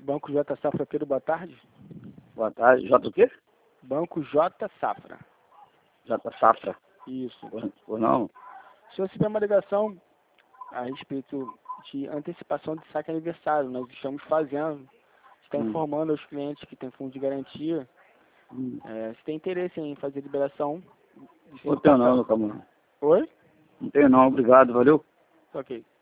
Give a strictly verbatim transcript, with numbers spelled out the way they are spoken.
Banco J Safra Pedro, boa tarde. Boa tarde. J o quê? Banco J Safra. J Safra. Isso. Por, por não? O senhor recebeu uma ligação a respeito de antecipação de saque aniversário. Nós estamos fazendo, está Hum. informando aos clientes que tem fundo de garantia. Hum. É, se tem interesse em fazer liberação. Não tenho não, meu camarada. Oi? Não tenho não, obrigado, valeu. Ok.